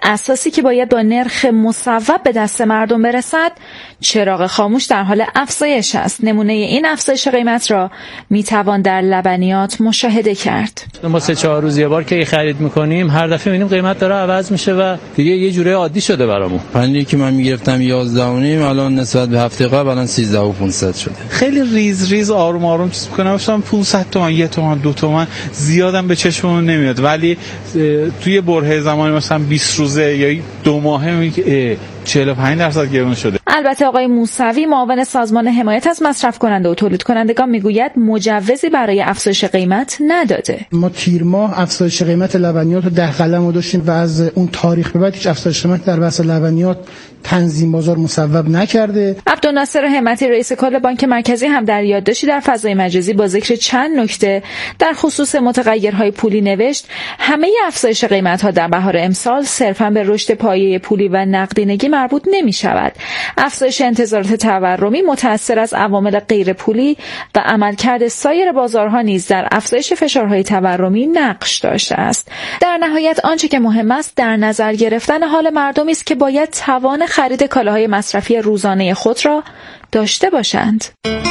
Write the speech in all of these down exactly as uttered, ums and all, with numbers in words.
اساسی که باید با نرخ مصوب به دست مردم برسد، چراغ خاموش در حال افزایش است. نمونه این افزایش قیمت را میتوان در لبنیات مشاهده کرد. ما سه چهار روز یه بار که خرید میکنیم، هر دفعه میبینیم قیمت داره عوض میشه و دیگه یه جوره عادی شده برامون. پنیری که من میگرفتم یازده و نیم، الان نسبت به هفته قبل الان سیزده و پانصد شده. خیلی ریز ریز آروم آروم چیز میکنم. گفتم پانصد تومان، یک تومان، دو تومان زیادم به چشممون نمیاد، ولی توی برهه زمانی مثلا بیست روزه یا دو ماهه میگه چهل و پنج درصد گرون شده. البته آقای موسوی، معاون سازمان حمایت از مصرف کننده و تولید کنندگان، میگوید مجوزی برای افزایش قیمت نداده. ما تیر ماه افزایش قیمت لبنیات رو در قلم داشتیم و از اون تاریخ به بعد هیچ افزایش قیمت در بحث لبنیات تنظیم بازار مصوب نکرده. عبدالناصر همتی، رئیس کل بانک مرکزی، هم در یادداشتی در فضای مجازی با ذکر چند نکته در خصوص متغیرهای پولی نوشت: همه افزایش قیمت‌ها در بهار امسال صرفاً به رشد پایه پولی و نقدینگی مربوط نمی‌شود. افزایش انتظارات تورمی متأثر از عوامل غیر پولی و عملکرد سایر بازارها نیز در افزایش فشارهای تورمی نقش داشته است. در نهایت آنچه که مهم است در نظر گرفتن حال مردمی است که باید توان خرید کالاهای مصرفی روزانه خود را داشته باشند.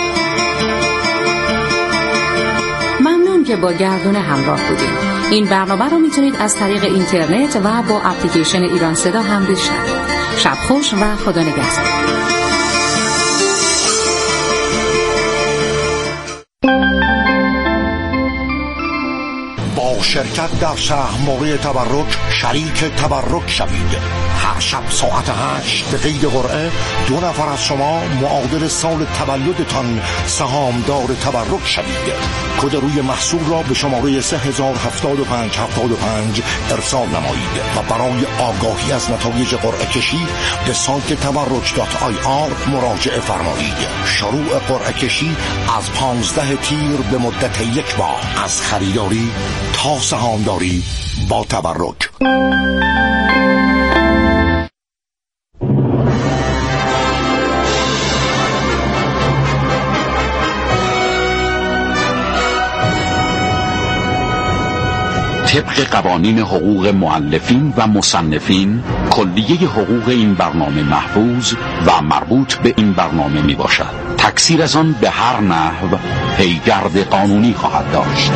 ممنون که با گردونه همراه بودید. این برنامه رو میتونید از طریق اینترنت و با اپلیکیشن ایران صدا هم بشنوید. شب خوش و خدا نگهدار. با شرکت در سهم‌واره تبرک شریک تبرک شوید. هر شب ساعت هشت به قید قرعه دو نفر از شما معادل سال تولدتان سهامدار تبرک شوید. کد روی محصول را به شماره سه هزار هفتاد و پنج هفتاد و پنج ارسال نمایید و برای آگاهی از نتایج قرعه کشی به سایت تبرک دات آی آر مراجعه فرمایید. شروع قرعه کشی از پانزده تیر به مدت یک ماه، از خریداری تا سهامداری با تبرک. طبق قوانین حقوق مؤلفین و مصنفین، کلیه حقوق این برنامه محفوظ و مربوط به این برنامه می باشد. تکثیر از آن به هر نحو پیگرد قانونی خواهد داشت.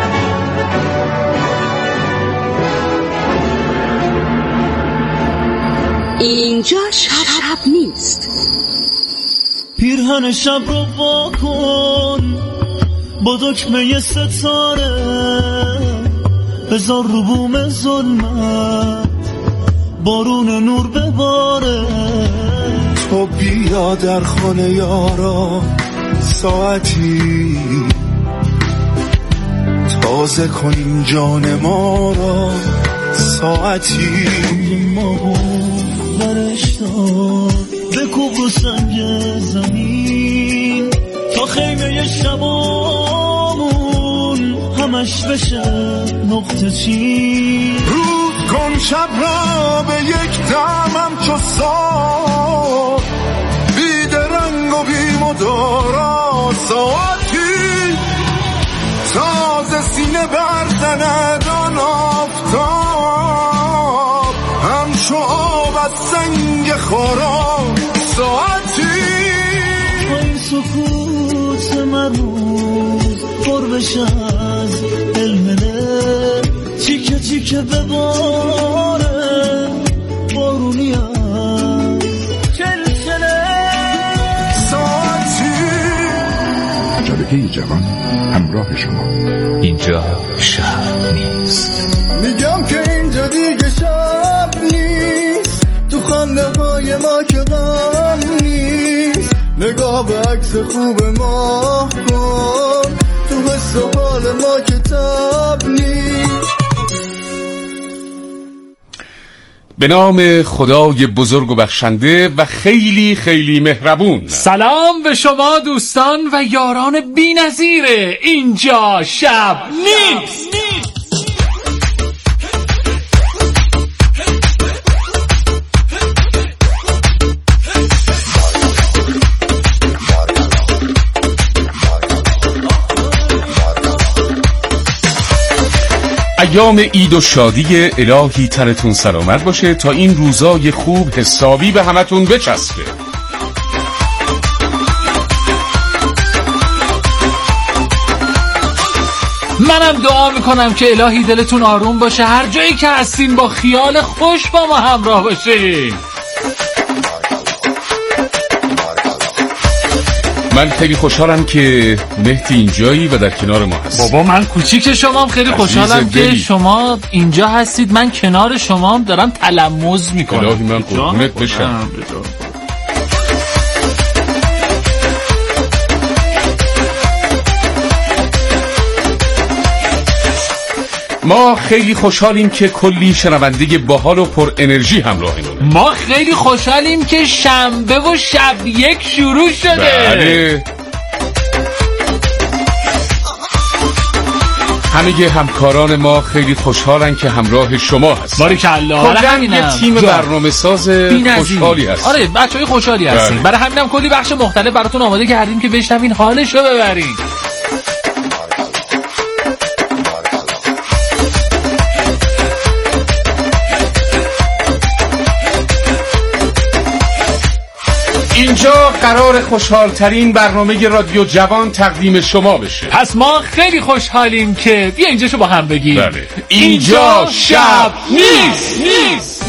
اینجا شب, شب نیست. پیرهن شب رو واکن با دکمه ستاره، بذار رو بوم ظلمت بارون نور بباره. تو بیا در خانه یارا ساعتی، تازه کنیم جان ما را ساعتی. ما برش دار بکوب رو سنگ زمین تا خیمه شبامون همش بشه نقطه چین. روز کن شب را به یک دمم چو سال، بی درنگ و بی مدارا ساعتی. تازه سینه بردند آن آفتاب، هم شو آب از سنگ خارا ساعتی. با این سکوت مرموز پر بشه از علمه، چیکه چیکه بباره بارونی از چلچله ساعتی. جلوه جوان همراه شما. اینجا شب نیست. میگم که اینجا دیگه شب نیست، تو خنده های ما که غم نیست. نگاه به عکس خوب ما کن، تو حس و حال ما که تب نیست. به نام خدای بزرگ و بخشنده و خیلی خیلی مهربون. سلام به شما دوستان و یاران بی‌نظیر اینجا شب نیست. ایام عید و شادی الهی تنتون سلامت باشه تا این روزای خوب حسابی به همتون بچسبه. منم دعا میکنم که الهی دلتون آروم باشه، هر جایی که هستین با خیال خوش با ما همراه باشین. من خیلی خوشحالم که مهدی اینجایی و در کنار ما هست. بابا من کوچیک شمام، خیلی خوشحالم که شما اینجا هستید، من کنار شمام دارم تلمذ میکنم. الهی من قربونت بشم. ما خیلی خوشحالیم که کلی شنونده باحال و پر انرژی همراهمونه. ما خیلی خوشحالیم که شنبه و شب یک شروع شده. بله. همه همکاران ما خیلی خوشحالن که همراه شما هست. باریکالله. برای همینم یه تیم برنامه ساز خوشحالی هست. آره بچهای خوشحالی هستیم. برای همینم کلی بخش مختلف براتون آماده کردیم که بشنوین حالشو ببرین. اینجا قرار خوشحالترین برنامه رادیو جوان تقدیم شما بشه. پس ما خیلی خوشحالیم که بیا اینجاشو با هم بگیم. بله. اینجا شب نیست نیست.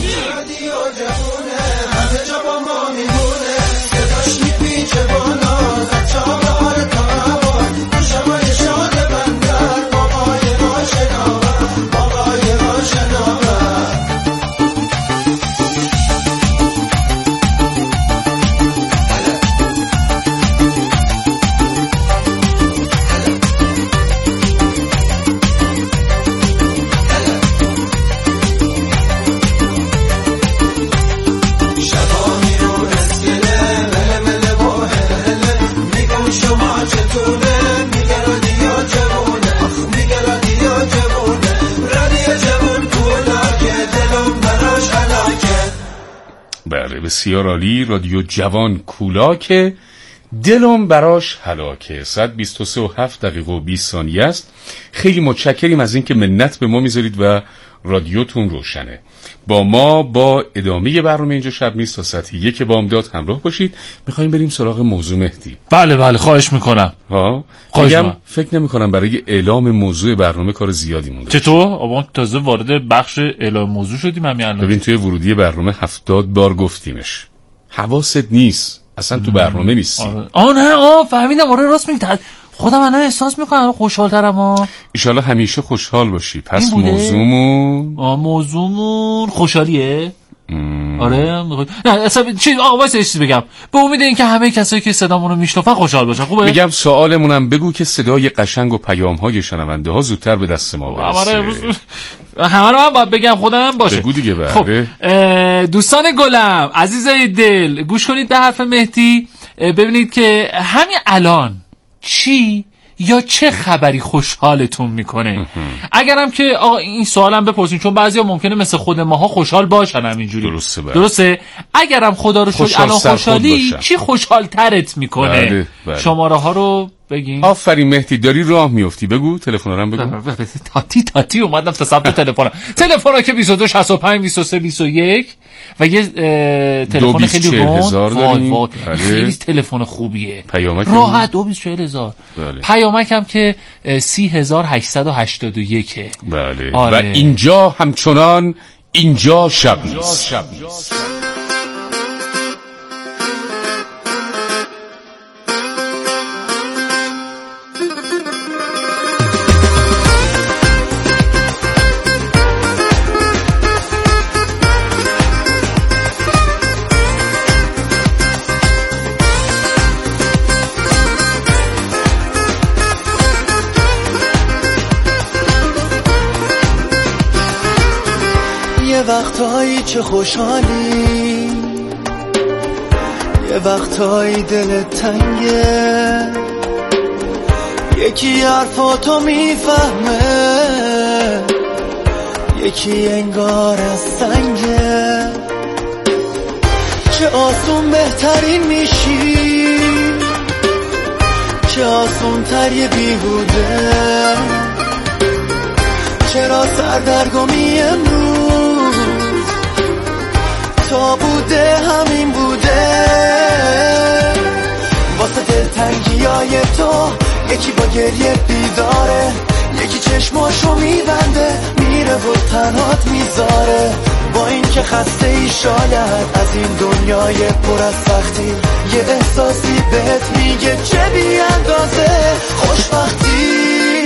بسیار عالی. رادیو جوان کولاکه، دلم براش هلاکه. ساعت بیست و سه و هفت دقیقه و بیست ثانیه است. خیلی متشکریم از اینکه منت به ما میذارید و رادیوتون روشنه. با ما با ادامه برنامه اینجا شب نیست تا ساعت یک بامداد همراه باشید. میخوایم بریم سراغ موضوع مهدی. بله بله خواهش میکنم. ها میگم فکر نمی کنم برای اعلام موضوع برنامه کار زیادی مونده. چطور؟ آبا تازه وارد بخش اعلام موضوع شدیم همین الان. ببین توی ورودی برنامه هفتاد بار گفتیمش. حواست نیست. اصلا تو برنامه نیستی. آه نه آه فهمیدم. آره راست میگی. خودم الان احساس میکنم خوشحال‌ترم. ها ان شاءالله همیشه خوشحال باشی. پس موضوعمون آ موضوعمون خوشحالیه. ام. آره نه اصلا چی آقا واسه چیزی بگم، به امید اینکه همه کسایی که صدامون رو میشنفن خوشحال باشن. خوبه؟ میگم سوالمونم بگو که صدای قشنگ و پیام‌های شنونده ها زودتر به دست ما برسه. همه رو من باید بگم خودم باشه. بگو دیگه. بله. خب دوستان گلم، عزیزای دل، گوش کنید به حرف مهدی، ببینید که همین الان چی یا چه خبری خوشحالتون میکنه. اگرم که آقا این سوالم بپرسین، چون بعضیا ممکنه مثل خود ماها خوشحال باشن همینجوری. درسته بله. درسته. اگرم خدا رو شکر الان خوشحالی چی خوشحال ترت میکنه؟ بله بله. شماره ها رو بگین. آفرین مهدی، داری راه میافتی بگو، تلفن رو هم بگو. تاتی تاتی اومدم تا ثبت تلفن. تلفن که بیست و دو شصت و پنج بیست و سه بیست و یک و یه تلفن خیلی روند. خیلی تلفن خوبیه. پیامک راحت دو بیست چهل هزار. پیامک هم که سی هزار هشتصد و هشتاد و یک. بله. آره. و اینجا همچنان اینجا شب نیست. یه وقتایی چه خوشحالی، یه وقتایی دلت تنگه، یکی حرفاتو میفهمه، یکی انگار از سنگه. چه آسون بهترین میشی، چه آسون تر یه بیهوده، چرا سردرگمی امروز تا بوده همین بوده واسه دلتنگی های تو یکی با گریه بیداره یکی چشماشو میبنده میره و تنهات میذاره با این که خسته ای شاید از این دنیای پر از سختی یه احساسی بهت میگه چه بی اندازه خوشبختی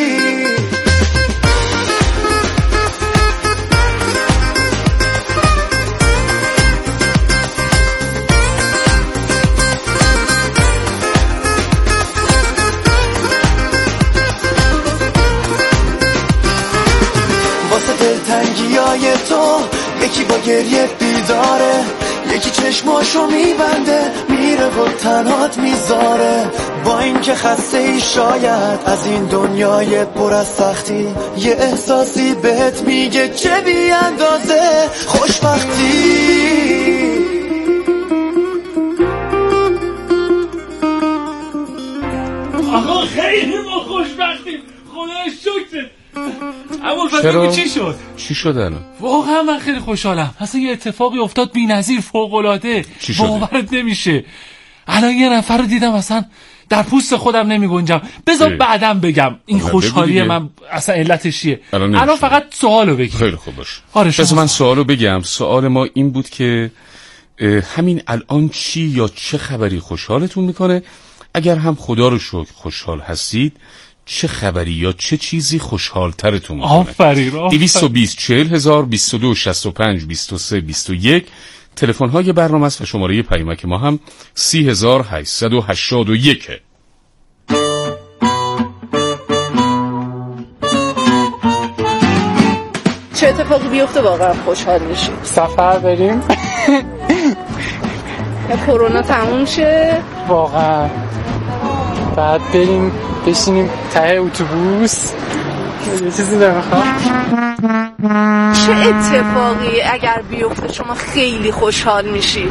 دلتنگیای تو یکی با گریه بیداره یکی چشماشو میبنده میره و تنهات میذاره با این که خسته ای شاید از این دنیای پر از سختی یه احساسی بهت میگه چه بی اندازه خوشبختی آقا خیلی ما خوشبختیم خدا شکر. چرا؟ چی شد؟ چی شد الان؟ واقعا من خیلی خوشحالم. اصلا یه اتفاقی افتاد بی‌نظیر فوق‌العاده. باورت نمیشه. الان یه نفر رو دیدم اصلا در پوست خودم نمی گنجم. بذار بعدم بگم این خوشحالی من اصلا علتش چیه. الان, الان فقط سوالو بگی. خیلی خوب باش. آره بذار من سوالو بگم. سوال ما این بود که همین الان چی یا چه خبری خوشحالتون میکنه؟ اگر هم خدا رو شکر خوشحال هستید چه خبری یا چه چیزی خوشحال ترتون میکنه؟ آفرین. دویست و بیست چهل هزار بیست و دو شصت و پنج بیست و سه بیست و یک تلفن های برنامه است و شماره پیامک ما هم سی هزار هشتصد و هشتاد و یک. چه اتفاقی بیفته واقعا خوشحال میشی؟ سفر بریم کرونا تموم شه واقعا بعد بریم بشینیم ته اتوبوس یه چیزی نمیخوام. چه اتفاقی اگر بیفته شما خیلی خوشحال میشی؟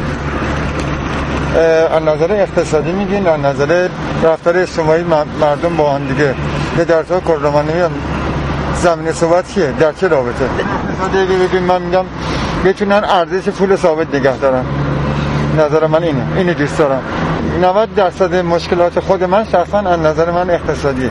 از نظر اقتصادی میگین از نظر رفتار اجتماعی مردم با هم دیگه یه درسا کرونا من نمیدونم زمین صحبت چیه در چه رابطه اقتصادی بگیم من میگم بتونن ارزش پول ثابت نگه دارن. نظر من اینه اینو دوست دارم. نود درصد مشکلات خود من شخصا از نظر من اقتصادیه.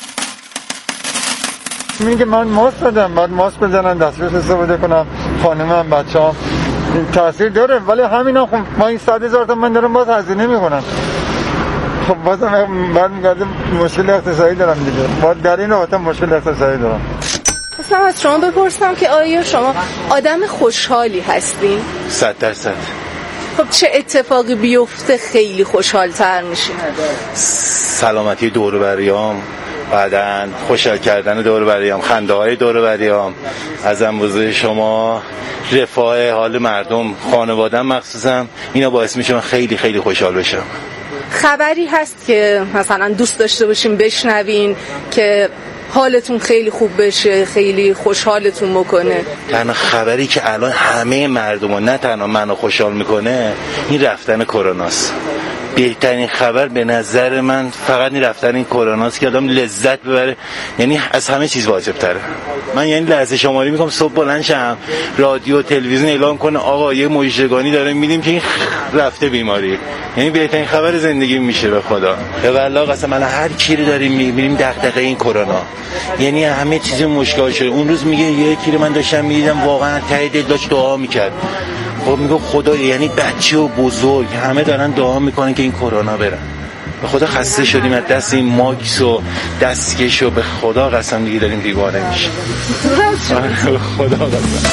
میگه من ماسک بدم بعد ماسک بزنم دسترس استفاده کنم خانمم بچه‌ام این تاثیر داره ولی همینا خب ما این صد هزار تا من دارم باز هزینه میکنم خب بازم بعد میگردم مشکل اقتصادی دارم دیگه باید در این رابطه مشکل اقتصادی دارم. اصلا از شما بپرسم که آیا شما آدم خوشحالی هستین؟ صد درصد. خب چه اتفاقی بیفته خیلی خوشحال‌تر میشین؟ سلامتی دور و بریام بعدن خوشحال کردن دور و بریام خنده های دور و بریام ازم بزرگ شما رفاه حال مردم خانواده‌ام مخصوصا اینا باعث میشه من خیلی خیلی خوشحال بشم. خبری هست که مثلا دوست داشته باشین بشنوین که حالتون خیلی خوب بشه خیلی خوشحالتون بکنه؟ تنها خبری که الان همه مردم نه تنها منو خوشحال میکنه این رفتن کروناست. بهترین خبر به نظر من فقط این رفتن این کروناست که آدم لذت ببره. یعنی از همه چیز واجب تره. من یعنی لحظه شماری میکنم صبح بلند شم رادیو تلویزیون اعلام کنه آقا یه مژدگانی داره میدیم که این رفته بیماری. یعنی بهترین خبر زندگی میشه به خدا. به والله قسم من هر کی رو داریم میبینیم دغدغه این کرونا. یعنی همه چیز مشکل شده. اون روز میگه یکی رو من داشتم میدیدم واقعا ته دل داشت دعا میکرد. خب میگه خدا یعنی بچه و بزرگ همه دارن دعا میکنن که این کرونا بره. به خدا خسته شدیم از دست این ماکس و دستکش و به خدا قسم دیگه داریم دیوانه میشیم. به خدا قسم.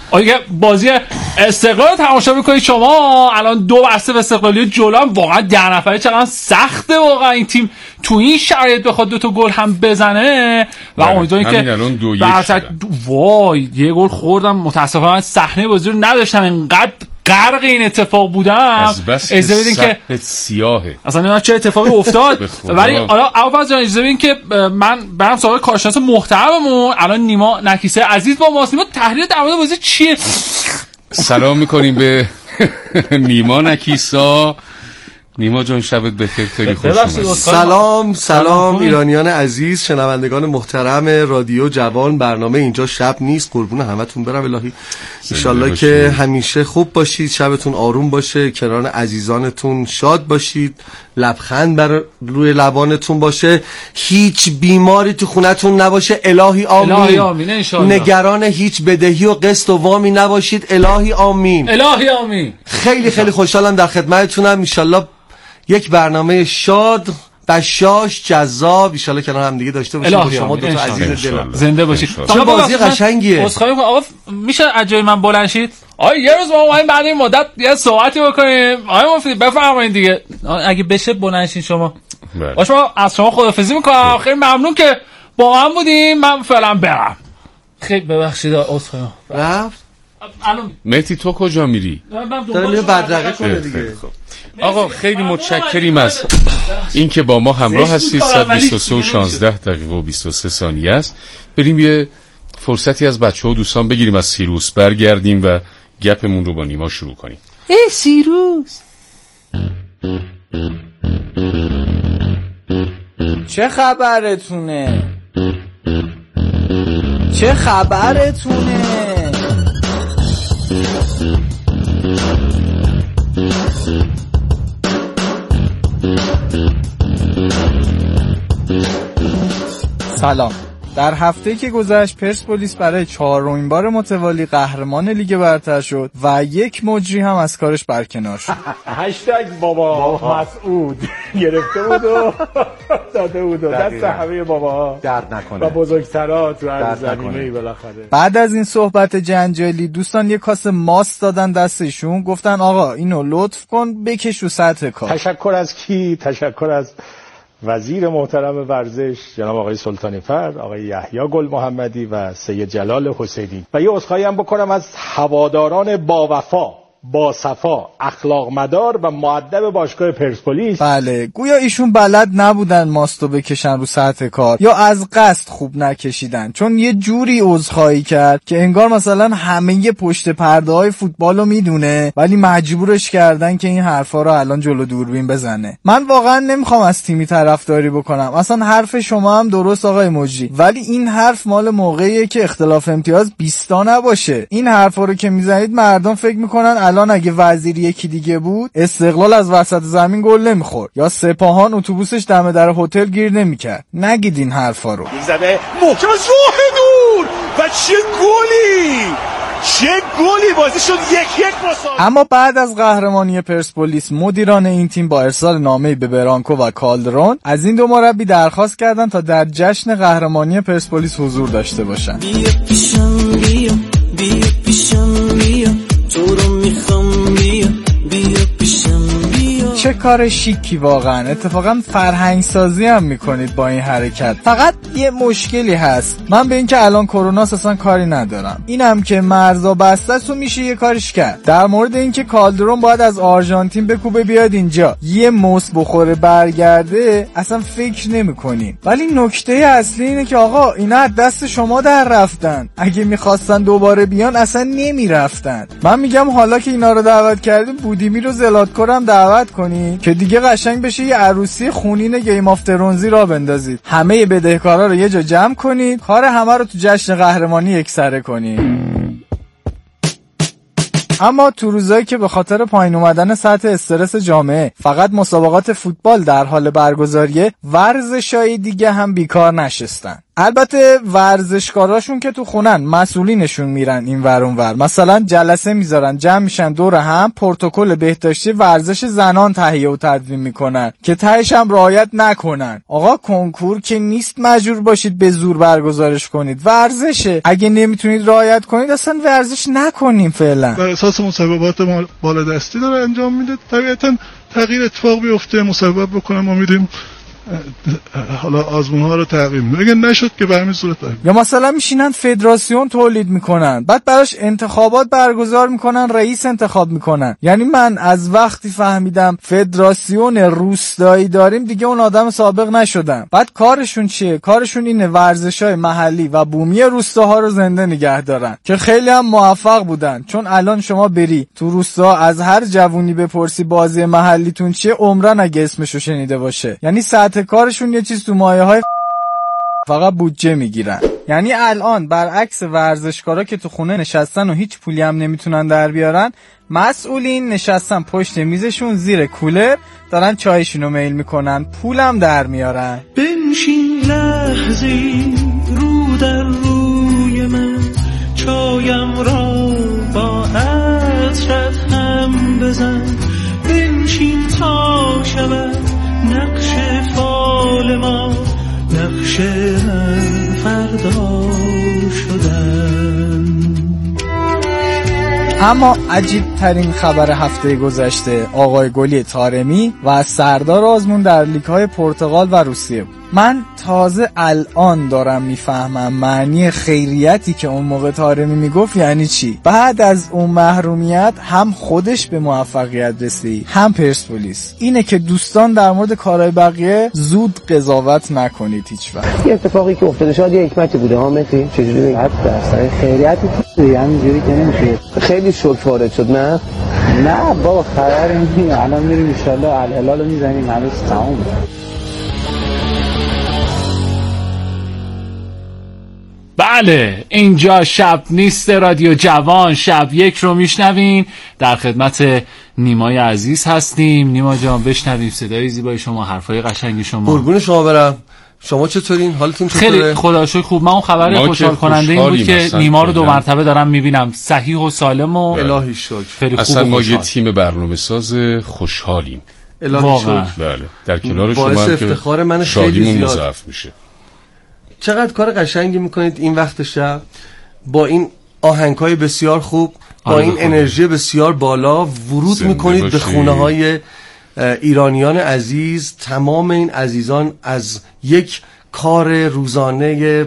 آگه بازی استقلال تماشا میکنید شما الان دو بسته به استقلالی جلو هم واقعا ده نفره چقدر سخته واقعا این تیم تو این شرایط بخواد دو تا گل هم بزنه و امیدواریم که بعد وای یه گل خوردم متاسفانه صحنه بازی رو نداشتم انقدر غرق این اتفاق بودم اجازه بدین که سیاهه اصلا نمیدونم چه اتفاقی افتاد ولی حالا اول جان اجازه بدین که من برم سراغ کارشناس محترممون الان نیما نکیسه عزیز با ماست. نیما تحلیل در مورد بازی چیه؟ سلام میکنیم به نیما نکیسا. نیما جان شبت بخیر، خیلی خوش اومدید. سلام سلام ایرانیان عزیز، شنوندگان محترم رادیو جوان. برنامه اینجا شب نیست، قربون همتون برم الهی. ان شاءالله که همیشه خوب باشید، شبتون آروم باشه، کنار عزیزانتون شاد باشید، لبخند بر روی لبانتون باشه، هیچ بیماری تو خونتون نباشه الهی آمین. الهی آمین ان شاءالله. نگران هیچ بدهی و قسط و وامی نباشید الهی آمین. الهی آمین. خیلی خیلی خوشحالم در خدمتتونم. ان شاءالله یک برنامه شاد، بشاش، جذاب ان شاءالله کنار هم دیگه داشته باشیم با شما دو تا عزیز دلم. زنده باشید. چه بازی قشنگیه. اسخای میکنم آقا میشه از جای من بلند شید؟ آقا یه روز ما اومدیم بعد این مدت یه صحبتی بکنیم. آقا مفتی بفرمایید دیگه. اگه بشه بلند شین شما. باشه ما از شما خداحافظی میکنم. خیلی ممنون که با هم بودیم. من فعلا برم. خیلی ببخشید اسخای. رفت؟ الان مهدی تو کجا میری؟ داره میره بدرقه کنه دیگه. آقا خیلی متشکریم از این که با ما همراه هستید. صد و بیست و سه و شانزده دقیقه و بیست و سه ثانیه است. بریم یه فرصتی از بچه ها و دوستان بگیریم، از سیروس برگردیم و گپمون رو با نیما شروع کنیم. ای سیروس چه خبرتونه؟ چه خبرتونه؟ سلام. در هفته که گذشت پرسپولیس برای چهارمین بار متوالی قهرمان لیگ برتر شد و یک مجری هم از کارش برکنار شد. هشتگ بابا مسعود گرفته بود و داده بود و دست همه باباها درد نکنه و بزرگترها تو هر زمینه‌ای بالاخره. بعد از این صحبت جنجالی دوستان یک کاسه ماست دادن دستشون، گفتن آقا اینو لطف کن بکش رو سطح کار. تشکر از کی؟ تشکر از وزیر محترم ورزش جناب آقای سلطانی فرد، آقای یحیی گل محمدی و سید جلال حسینی. و یه عذرخواهی هم بکنم از هواداران با وفا، با صفا، اخلاق مدار و مؤدب باشگاه پرسپولیس. بله، گویا ایشون بلد نبودن ماستو بکشن رو سطح کار یا از قصد خوب نکشیدن، چون یه جوری عذرخواهی کرد که انگار مثلا همه پشت پرده های فوتبالو میدونه ولی مجبورش کردن که این حرفا رو الان جلو دوربین بزنه. من واقعا نمیخوام از تیمی طرفداری بکنم، اصلا حرف شما هم درست آقای مجری، ولی این حرف مال موقعیه که اختلاف امتیاز بیست تا نباشه. این حرفا رو که میزنید مردم فکر میکنن الان اگه وزیر یکی دیگه بود استقلال از وسط زمین گل نمیخورد یا سپاهان اتوبوسش دم در هتل گیر نمیکرد. نگید این حرفا رو. زده محکم از راه دور و چه گلی، چه گلی، بازی شد یک یک مساوی. اما بعد از قهرمانی پرسپولیس مدیران این تیم با ارسال نامه‌ای به برانکو و کالدرون از این دو مربی درخواست کردند تا در جشن قهرمانی پرسپولیس حضور داشته باشند. بیا پیشم بیا بیا پیشم بیا تو رو میخوام بیا بیا پیشم بیا. چه کار شیکی واقعا. اتفاقا فرهنگ سازی هم میکنید با این حرکت. فقط یه مشکلی هست، من به این که الان کرونا اصلا کاری ندارم، اینم که مرزا بسته است و میشه یه کارش کرد. در مورد این که کالدرون باید از آرژانتین بکوبه بیاد اینجا یه موس بخوره برگرده اصلا فکر نمیکنین. ولی نکته اصلی اینه که آقا اینا از دست شما در رفتن، اگه میخواستن دوباره بیان اصلا نمیرفتن. من میگم حالا که اینا رو دعوت کردیم بودیمی رو زلاتکور هم دعوت کنی که دیگه قشنگ بشه یه عروسی خونین گیم آف ترونزی را بندازید، همه بدهکارا رو یه جا جمع کنید، کار همه رو تو جشن قهرمانی یکسره کنید. اما تو روزایی که به خاطر پایین اومدن سطح استرس جامعه فقط مسابقات فوتبال در حال برگزاریه، ورزشای دیگه هم بیکار نشستن. البته ورزشکاراشون که تو خونن مسئولینشون میرن این ور اون ور، مثلا جلسه میذارن، جمع میشن دور هم، پروتکل بهداشتی ورزش زنان تهیه و تدوین میکنن که تهش هم رعایت نکنن. آقا کنکور که نیست مجبور باشید به زور برگزارش کنید، ورزشه، اگه نمیتونید رعایت کنید اصلا ورزش نکنیم. فعلا بر اساس مصوبات بالادستی داره انجام میده، طبیعتا تغییر اتفاق بیفته مصوب بکنه، ما میدیم حالا آزمون ها رو تغییر میدیم، اگه نشد که به همین صورت داریم. یا مثلا میشینن فدراسیون تولید میکنن، بعد براش انتخابات برگزار میکنن، رئیس انتخاب میکنن. یعنی من از وقتی فهمیدم فدراسیون روستایی داریم دیگه اون آدم سابق نشدم. بعد کارشون چیه؟ کارشون اینه ورزشای محلی و بومی روستاها رو زنده نگه دارن که خیلی هم موفق بودن. چون الان شما بری تو روستا از هر جوونی بپرسی بازی محلیتون چیه، عمرن اگه اسمشو شنیده باشه. یعنی ساعت کارشون یه چیز تو مایه های فقط بودجه میگیرن. یعنی الان برعکس ورزشکارا که تو خونه نشستن و هیچ پولی هم نمیتونن در بیارن، مسئولین نشستن پشت میزشون زیر کولر دارن چایشونو میل میکنن، پولم در میارن. بنشین لحظی رو در روی من، چایم را با عطرت هم بزن، بنشین تا شود نقش فال ما، نقش من فردا شدن. اما عجیب ترین خبر هفته گذشته آقای گلی طارمی و از سردار آزمون در لیگ های پرتغال و روسیه بود. من تازه الان دارم میفهمم معنی خیریتی که اون موقع طارمی میگفت یعنی چی. بعد از اون محرومیت هم خودش به موفقیت رسید هم پرسپولیس. اینه که دوستان در مورد کارهای بقیه زود قضاوت نکنید هیچ وقت. یه اتفاقی که افتاده شاید یه حکمتی بوده ها متی، چجوری بگم حتی اصلا خیریتی توی همینجوری که نمیشه. خیلی شوک وارد شد. نه نه بابا خبری نیست، الان میریم ان شاء الله الهلال میزنیم هنوز تموم. بله اینجا شب نیست رادیو جوان، شب یک رو میشنوین. در خدمت نیمای عزیز هستیم. نیما جان بشنویم صدای زیبای شما، حرفای قشنگ شما. قربون شما برم. شما چطورین؟ حالتون چطوره؟ خیلی خدا شکر خوب. من اون خبر خوشحال کننده این بود که نیما رو دو مرتبه دارم میبینم صحیح و سالم و الهی شکر. اصلا ما یه تیم برنامه ساز خوشحالیم الهی شکر. بله در کنار شما باعث افتخار من خیلی زیاد مضاعف میشه. چقدر کار قشنگی میکنید این وقت شب با این آهنگ‌های بسیار خوب، با این انرژی بسیار بالا ورود میکنید به خونه‌های ایرانیان عزیز. تمام این عزیزان از یک کار روزانه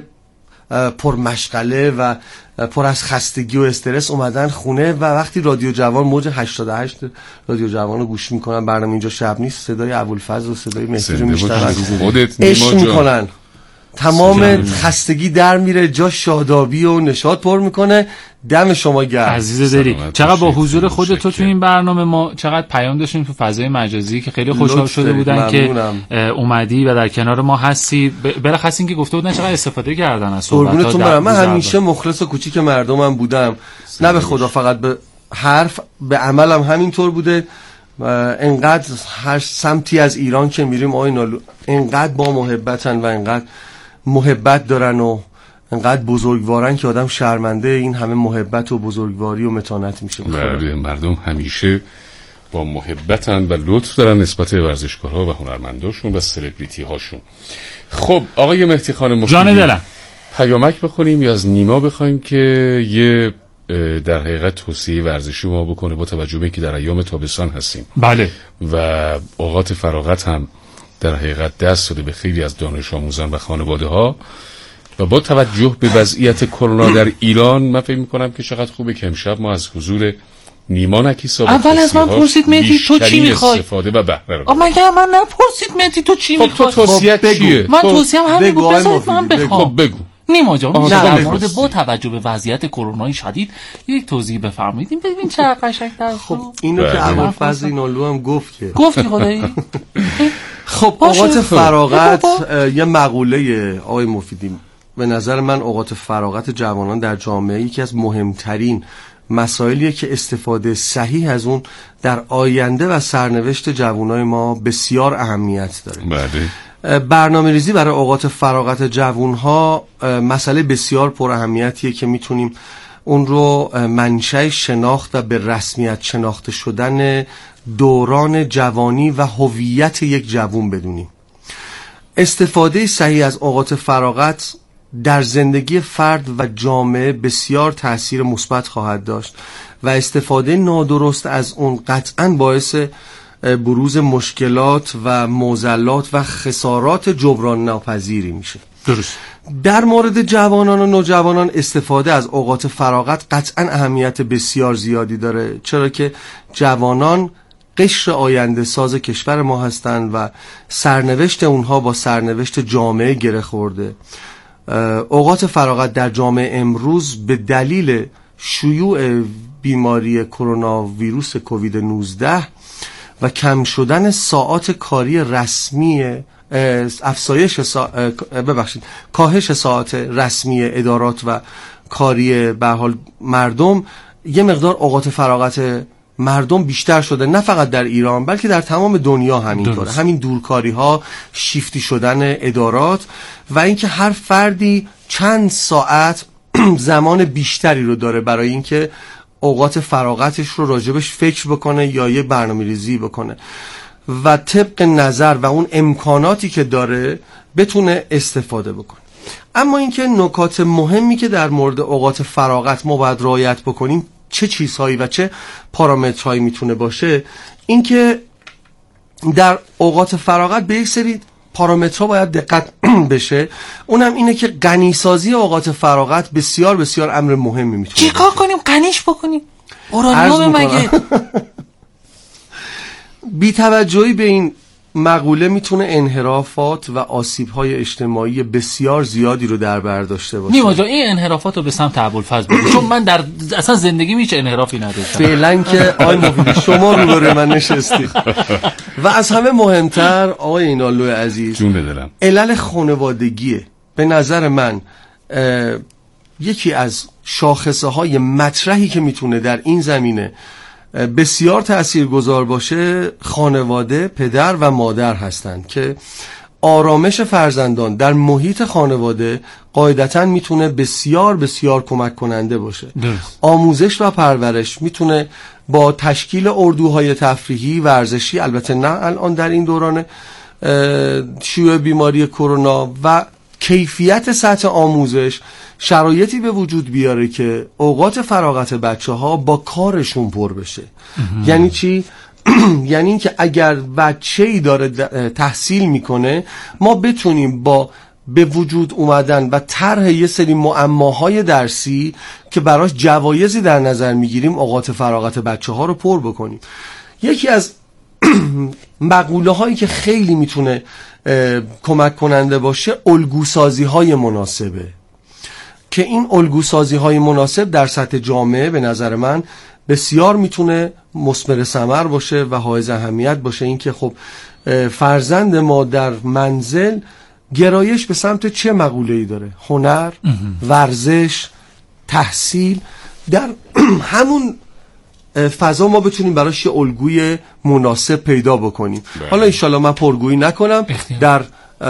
پرمشغله و پر از خستگی و استرس اومدن خونه و وقتی رادیو جوان موج هشتاد و هشت رادیو جوان رو گوش میکنن، برنامه اینجا شب نیست، صدای ابوالفضل و صدای مهدی رو میشنون، عشق میکنن، تمام خستگی در میره، جا شادابی و نشاط پر میکنه. دم شما گرم عزیز دلی. چقدر با حضور خودت تو تو این برنامه ما چقدر پیام داشتیم تو فضای مجازی که خیلی خوشحال شده بودن ممنونم. که اومدی و در کنار ما هستی. بلخص این که گفته بودن چقدر استفاده کردن از صحبتاتون. من همیشه مخلص و کوچیک مردمم بودم، نه به خدا فقط به حرف، به عملم همینطور بوده. انقدر هر سمتی از ایران که میریم آقای نالو انقدر با محبتن و انقدر محبت دارن و انقدر بزرگوارن که آدم شرمنده این همه محبت و بزرگواری و متانت میشه. بله مردم همیشه با محبتن و لطف دارن نسبت به ورزشکارها و هنرمنداشون و سلبریتی هاشون. خب آقای مهدی خان مفیدی، جان دلم، پیامک بخونیم یا از نیما بخوایم که یه در حقیقت توصیه ورزشی ما بکنه با توجه به اینکه در ایام تابستان هستیم. بله و اوقات فراغت هم در حقیقت دست داده به خیلی از دانش آموزان و خانواده ها و با توجه به وضعیت کرونا در ایران من فکر می‌کنم که چقدر خوبه که امشب ما از حضور نیما نکیسا اول از من پرسید مهدی تو چی می‌خوای؟ استفاده و بهره رو. آ مگه من نپرسید مهدی تو چی می‌خوای؟ خب تو توصیه چیه؟ من توصیه‌ام همین بود، بذارید من بخوام. خب بگو. نیما جان در مورد با توجه به وضعیت کرونای شدید یک توضیح بفرمایید ببین چه قشنگ‌تر. خب اینو که ابوالفضل اینالو هم گفت که گفتی خدایی. خب اوقات فراغت یه مقوله آقای مفیدی، به نظر من اوقات فراغت جوانان در جامعه یکی از مهمترین مسائلیه که استفاده صحیح از اون در آینده و سرنوشت جوانای ما بسیار اهمیت داره. بله. برنامه ریزی برای اوقات فراغت جوانها مسئله بسیار پر اهمیتیه که میتونیم اون رو منشأ شناخت و به رسمیت شناخته شدن دوران جوانی و هویت یک جوان بدونیم. استفاده صحیح از اوقات فراغت در زندگی فرد و جامعه بسیار تأثیر مثبت خواهد داشت و استفاده نادرست از اون قطعاً باعث بروز مشکلات و معضلات و خسارات جبران ناپذیری میشه. درست. در مورد جوانان و نوجوانان استفاده از اوقات فراغت قطعاً اهمیت بسیار زیادی داره، چرا که جوانان قشر آینده ساز کشور ما هستند و سرنوشت اونها با سرنوشت جامعه گره خورده. اوقات فراغت در جامعه امروز به دلیل شیوع بیماری کرونا ویروس کووید نوزده و کم شدن ساعات کاری رسمی افزایش سا... ببخشید کاهش ساعات رسمی ادارات و کاری به حال مردم، یه مقدار اوقات فراغت مردم بیشتر شده، نه فقط در ایران بلکه در تمام دنیا همینطوره. همین دورکاری ها، شیفتی شدن ادارات و اینکه هر فردی چند ساعت زمان بیشتری رو داره برای اینکه اوقات فراغتش رو راجبش فکر بکنه یا یه برنامه‌ریزی بکنه و طبق نظر و اون امکاناتی که داره بتونه استفاده بکنه. اما اینکه نکات مهمی که در مورد اوقات فراغت ما باید رعایت بکنیم چه چیزهایی و چه پارامترهایی میتونه باشه، اینکه در اوقات فراغت به یک سری پارامترها باید دقت بشه. اونم اینه که غنیسازی اوقات فراغت بسیار بسیار امر مهمی میتونه. چیکار کنیم غنیش بکنیم؟ اورانیوم مگه؟ بی توجهی به این مقوله میتونه انحرافات و آسیب‌های اجتماعی بسیار زیادی رو در بر داشته باشه. نیما جان این انحرافات رو به سمت ابوالفضل بده، چون من در اصلا زندگی هیچ انحرافی نداشتم. فعلا که آقای مفیدی شما روبروی من نشستید. و از همه مهمتر آقای اینالو عزیز، جون بدلم، علل خانوادگیه. به نظر من یکی از شاخصه‌های مطرحی که میتونه در این زمینه بسیار تأثیرگذار باشه خانواده، پدر و مادر هستند که آرامش فرزندان در محیط خانواده قاعدتاً میتونه بسیار بسیار کمک کننده باشه. درست. آموزش و پرورش میتونه با تشکیل اردوهای تفریحی ورزشی، البته نه الان در این دوران شیوع بیماری کرونا، و کیفیت سطح آموزش شرایطی به وجود بیاره که اوقات فراغت بچه ها با کارشون پر بشه. یعنی چی؟ یعنی این که اگر بچه‌ای داره تحصیل میکنه ما بتونیم با به وجود اومدن و طرح یه سری معماهای درسی که براش جوایزی در نظر میگیریم اوقات فراغت بچه ها رو پر بکنیم. یکی از مقوله هایی که خیلی میتونه کمک کننده باشه الگوسازی های مناسبه، که این الگوسازی های مناسب در سطح جامعه به نظر من بسیار میتونه مثمر ثمر باشه و حائز اهمیت باشه. این که خب فرزند ما در منزل گرایش به سمت چه مقوله‌ای داره؟ هنر، ورزش، تحصیل، در همون فضا ما بتونیم براش یه الگوی مناسب پیدا بکنیم. بله. حالا انشالله من پرگویی نکنم، در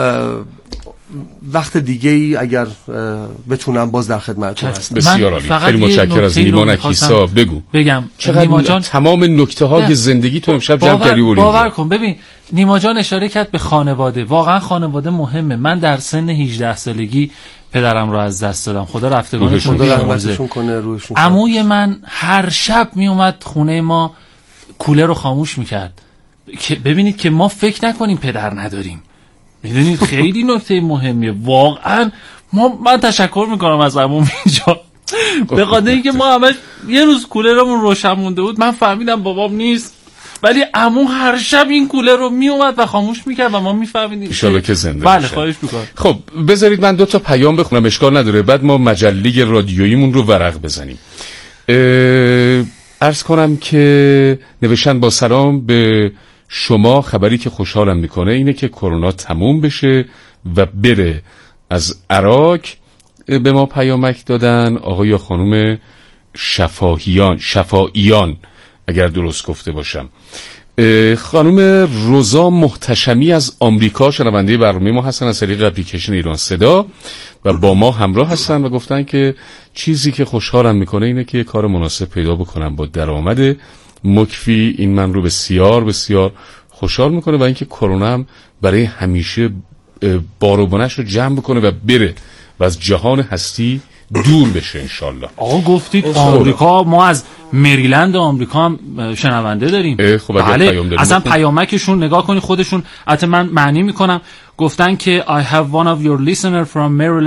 وقت دیگه ای اگر بتونم باز در خدمتتون هستم. بسیار عالی، خیلی متشکرم از نیما نکیسا. بگو بگم نیما جان تمام نکته های زندگی تو امشب جمع کردی. باور کن ببین نیما جان اشاره کرد به خانواده، واقعا خانواده مهمه. من در سن هجده سالگی پدرم رو از دست دادم، خدا رفتگانشون بیامرزه. عموی من هر شب می اومد خونه ما کولر رو خاموش میکرد که ببینید که ما فکر نکنیم پدر نداریم. میدونید خیلی نکته مهمیه واقعا. ما من تشکر میکنم از عموم اینجا به خاطر اینکه ما همش یه روز کولرمون روشن مونده بود، من فهمیدم بابام نیست، ولی عمو هر شب این کولر رو می اومد و خاموش میکرد و ما میفهمیدیم ان شاءالله که زنده. بله خواهش میکنم. خب بذارید من دو تا پیام بخونم، اشکال نداره، بعد ما مجله رادیوییمون رو ورق بزنیم. عرض کنم که نوشتن با سلام به شما، خبری که خوشحالم میکنه اینه که کرونا تموم بشه و بره. از عراق به ما پیامک دادن آقای یا خانم شفاهیان شفاییان اگر درست گفته باشم. خانم روزا محتشمی از آمریکا شنونده برنامه ما هستن از طریق اپلیکیشن ایران صدا و با ما همراه هستن و گفتن که چیزی که خوشحالم میکنه اینه که کار مناسب پیدا بکنم با درآمد مکفی. این من رو بسیار بسیار خوشحال میکنه و اینکه کرونا هم برای همیشه بار و بنش رو جمع بکنه و بره و از جهان هستی دور بشه انشالله. آقا گفتید آمریکا، ما از مریلند آمریکا هم شنونده داریم. خب بله، اصلا پیامکشون نگاه کنی خودشون، البته من معنی میکنم، گفتن که I have one of your listener from Maryland